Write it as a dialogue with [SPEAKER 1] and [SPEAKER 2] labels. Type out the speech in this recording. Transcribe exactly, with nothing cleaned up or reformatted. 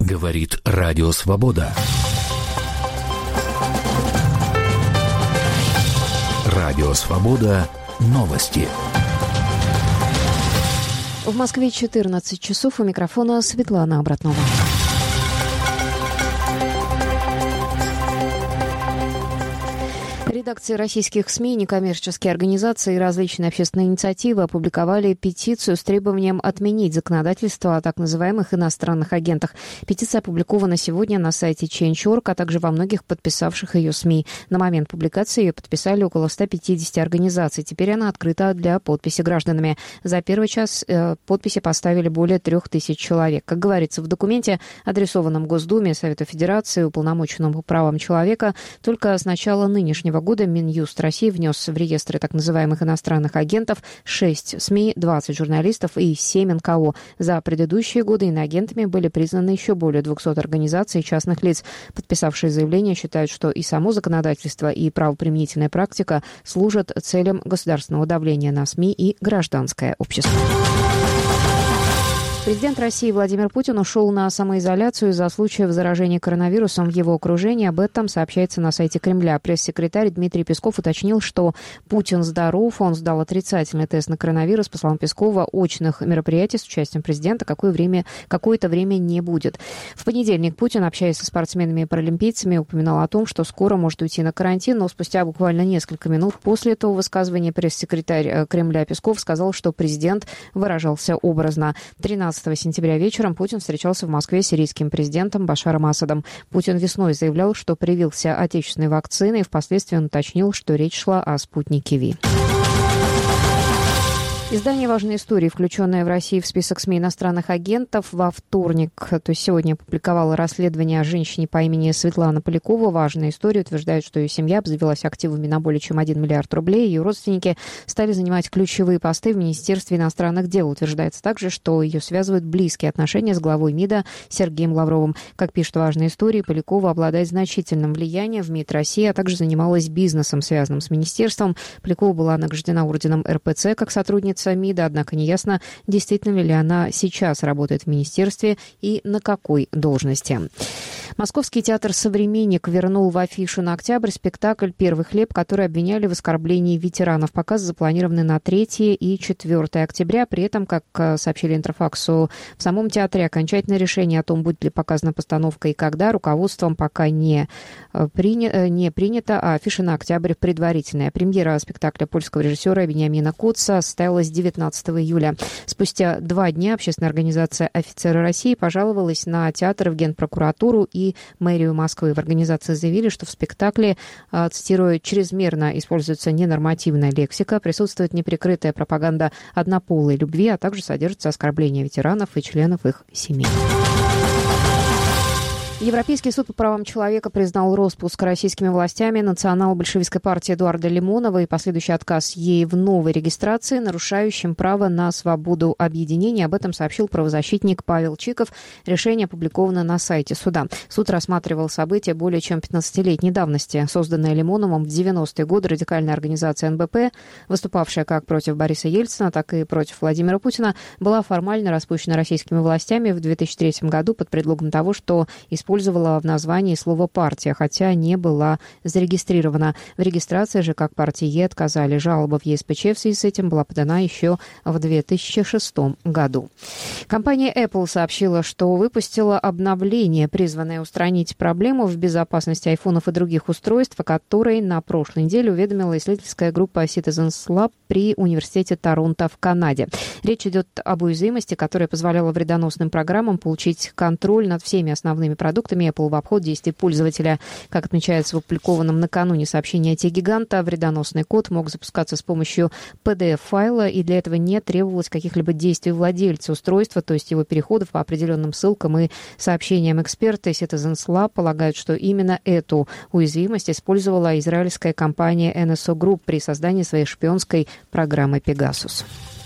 [SPEAKER 1] Говорит Радио Свобода. Радио Свобода. Новости.
[SPEAKER 2] В Москве четырнадцать часов. У микрофона Светлана Обратнова. Редакции российских СМИ, некоммерческие организации и различные общественные инициативы опубликовали петицию с требованием отменить законодательство о так называемых иностранных агентах. Петиция опубликована сегодня на сайте Change точка орг, а также во многих подписавших ее СМИ. На момент публикации ее подписали около ста пятидесяти организаций. Теперь она открыта для подписи гражданами. За первый час э, подписи поставили более трех тысяч человек. Как говорится в документе, адресованном Госдуме, Совету Федерации, уполномоченному по правам человека, только с начала нынешнего года Минюст России внес в реестры так называемых иностранных агентов шесть СМИ, двадцать журналистов и семь эн ка о. За предыдущие годы иноагентами были признаны еще более двухсот организаций и частных лиц. Подписавшие заявление считают, что и само законодательство, и правоприменительная практика служат целям государственного давления на СМИ и гражданское общество. Президент России Владимир Путин ушел на самоизоляцию из-за случаев заражения коронавирусом в его окружении. Об этом сообщается на сайте Кремля. Пресс-секретарь Дмитрий Песков уточнил, что Путин здоров, он сдал отрицательный тест на коронавирус. По словам Пескова, очных мероприятий с участием президента какое время, какое-то время не будет. В понедельник Путин, общаясь со спортсменами и паралимпийцами, упоминал о том, что скоро может уйти на карантин, но спустя буквально несколько минут после этого высказывания пресс-секретарь Кремля Песков сказал, что президент выражался образно. тринадцатого сентября вечером Путин встречался в Москве с сирийским президентом Башаром Асадом. Путин весной заявлял, что привился отечественной вакциной, и впоследствии он уточнил, что речь шла о спутнике Ви. Издание «Важные истории», включенное в России в список СМИ иностранных агентов, во вторник, то есть сегодня, опубликовало расследование о женщине по имени Светлана Полякова. «Важные истории» утверждают, что ее семья обзавелась активами на более чем один миллиард рублей. Ее родственники стали занимать ключевые посты в Министерстве иностранных дел. Утверждается также, что ее связывают близкие отношения с главой МИДа Сергеем Лавровым. Как пишут «Важные истории», Полякова обладает значительным влиянием в МИД России, а также занималась бизнесом, связанным с министерством. Полякова была награждена орденом эр пэ цэ как сотрудница МИДа, однако неясно, действительно ли она сейчас работает в министерстве и на какой должности. Московский театр «Современник» вернул в афишу на октябрь спектакль «Первый хлеб», который обвиняли в оскорблении ветеранов. Показы запланированы на третье и четвёртое октября. При этом, как сообщили Интерфаксу, в самом театре окончательное решение о том, будет ли показана постановка и когда, руководством пока не, приня... не принято, а афиша на октябрь предварительная. Премьера спектакля польского режиссера Вениамина Коца состоялась девятнадцатого июля. Спустя два дня общественная организация «Офицеры России» пожаловалась на театр в Генпрокуратуру и мэрию Москвы. В организации заявили, что в спектакле, цитирую, чрезмерно используется ненормативная лексика, присутствует неприкрытая пропаганда однополой любви, а также содержится оскорбление ветеранов и членов их семей. Европейский суд по правам человека признал роспуск российскими властями национал-большевистской партии Эдуарда Лимонова и последующий отказ ей в новой регистрации, нарушающим право на свободу объединения. Об этом сообщил правозащитник Павел Чиков. Решение опубликовано на сайте суда. Суд рассматривал события более чем пятнадцатилетней давности. Созданная Лимоновым в девяностые годы радикальная организация эн бэ пэ, выступавшая как против Бориса Ельцина, так и против Владимира Путина, была формально распущена российскими властями в две тысячи третьем году под предлогом того, что использовала использовала в названии слово «партия», хотя не была зарегистрирована. В регистрации же как партии ей отказали. Жалоба в е эс пэ че в связи с этим была подана еще в две тысячи шестом году. Компания Apple сообщила, что выпустила обновление, призванное устранить проблему в безопасности айфонов и других устройств, о которой на прошлой неделе уведомила исследовательская группа Citizens Lab при Университете Торонто в Канаде. Речь идет об уязвимости, которая позволяла вредоносным программам получить контроль над всеми основными продуктами Apple в обход действий пользователя. Как отмечается в опубликованном накануне сообщении ай ти-гиганта, вредоносный код мог запускаться с помощью пи ди эф-файла, и для этого не требовалось каких-либо действий владельца устройства, то есть его переходов по определенным ссылкам и сообщениям. Эксперты Citizens Lab полагают, что именно эту уязвимость использовала израильская компания эн эс о Group при создании своей шпионской программы Pegasus.